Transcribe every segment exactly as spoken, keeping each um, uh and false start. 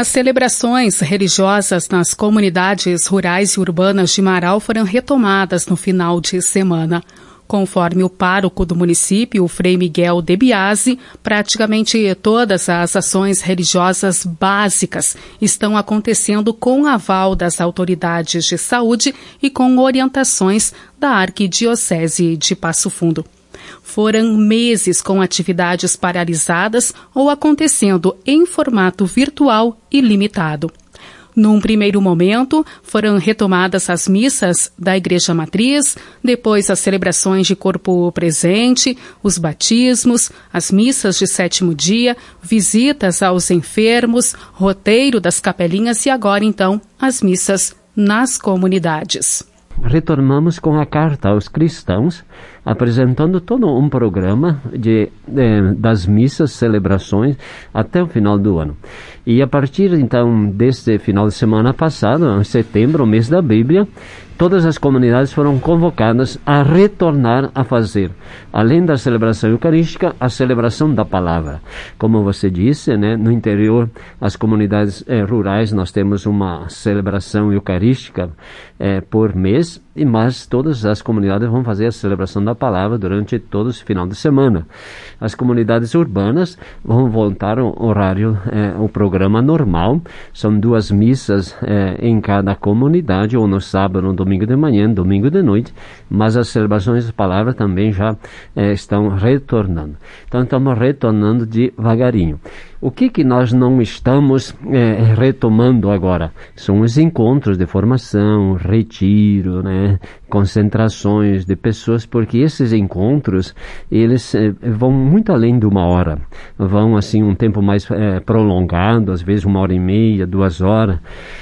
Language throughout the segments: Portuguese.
As celebrações religiosas nas comunidades rurais e urbanas de Marau foram retomadas no final de semana. Conforme o pároco do município, o Frei Miguel de Biasi, praticamente todas as ações religiosas básicas estão acontecendo com aval das autoridades de saúde e com orientações da Arquidiocese de Passo Fundo. Foram meses com atividades paralisadas ou acontecendo em formato virtual e limitado. Num primeiro momento, foram retomadas as missas da Igreja Matriz, depois as celebrações de corpo presente, os batismos, as missas de sétimo dia, visitas aos enfermos, roteiro das capelinhas e agora, então, as missas nas comunidades. Retornamos com a carta aos cristãos, apresentando todo um programa de, de, das missas, celebrações, até o final do ano. E a partir, então, deste final de semana passado, em setembro, o mês da Bíblia, todas as comunidades foram convocadas a retornar a fazer, além da celebração eucarística, a celebração da palavra. Como você disse, né, no interior, as comunidades eh, rurais, nós temos uma celebração eucarística eh, por mês, e mas todas as comunidades vão fazer a celebração da palavra durante todo esse final de semana. As comunidades urbanas vão voltar ao horário, eh, o programa normal, são duas missas eh, em cada comunidade, ou no sábado, no domingo de manhã, domingo de noite, mas as celebrações da palavra também já eh, estão retornando. Então estamos retornando devagarinho. O que que nós não estamos eh, retomando agora? São os encontros de formação, retiro, né, concentrações de pessoas, porque esses encontros, eles eh, vão muito além de uma hora. Vão, assim, um tempo mais eh, prolongado, às vezes uma hora e meia, duas horas.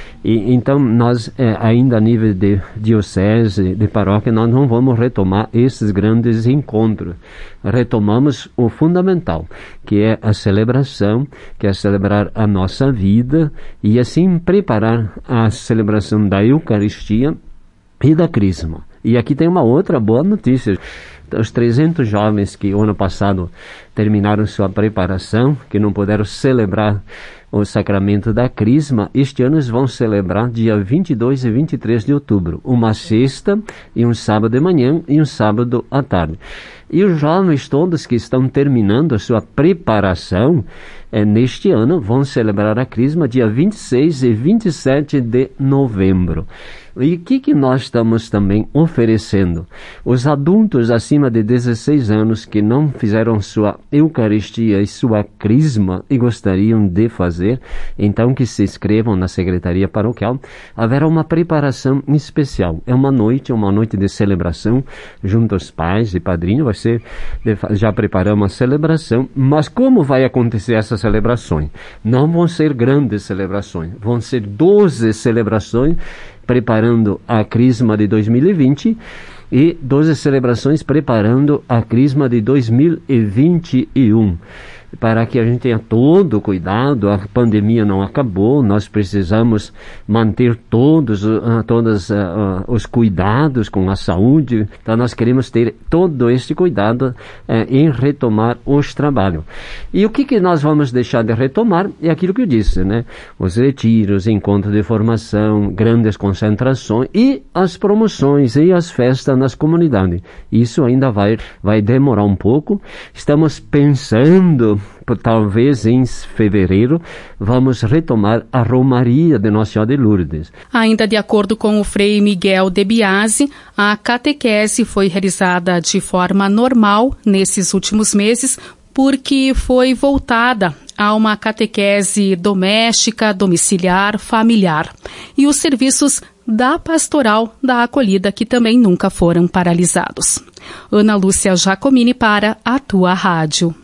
E, então, nós, é, ainda a nível de diocese, de paróquia, nós não vamos retomar esses grandes encontros. Retomamos o fundamental, que é a celebração, que é celebrar a nossa vida e, assim, preparar a celebração da Eucaristia e da Crisma. E aqui tem uma outra boa notícia. Os trezentos jovens que, ano passado, terminaram sua preparação, que não puderam celebrar o sacramento da Crisma, este ano eles vão celebrar dia vinte e dois e vinte e três de outubro, uma sexta e um sábado de manhã e um sábado à tarde. E os jovens todos que estão terminando a sua preparação é, neste ano vão celebrar a Crisma dia vinte e seis e vinte e sete de novembro. E o que, que nós estamos também oferecendo? Os adultos acima de dezesseis anos que não fizeram sua Eucaristia e sua Crisma e gostariam de fazer, então que se inscrevam na Secretaria Paroquial. Haverá uma preparação especial. É uma noite, uma noite de celebração junto aos pais e padrinhos. Vai ser, já preparamos a celebração, mas como vai acontecer essas celebrações? Não vão ser grandes celebrações, vão ser doze celebrações preparando a Crisma de dois mil e vinte e doze celebrações preparando a Crisma de dois mil e vinte e um. Para que a gente tenha todo o cuidado, a pandemia não acabou, nós precisamos manter todos, uh, todos uh, uh, os cuidados com a saúde, então nós queremos ter todo este cuidado uh, em retomar os trabalhos. E o que, que nós vamos deixar de retomar é aquilo que eu disse, né? Os retiros, encontros de formação, grandes concentrações e as promoções e as festas nas comunidades. Isso ainda vai, vai demorar um pouco. Estamos pensando, talvez em fevereiro, vamos retomar a Romaria de Nossa Senhora de Lourdes. Ainda de acordo com o Frei Miguel de Biasi, a catequese foi realizada de forma normal nesses últimos meses, porque foi voltada a uma catequese doméstica, domiciliar, familiar. E os serviços da pastoral da acolhida, que também nunca foram paralisados. Ana Lúcia Giacomini para a Tua Rádio.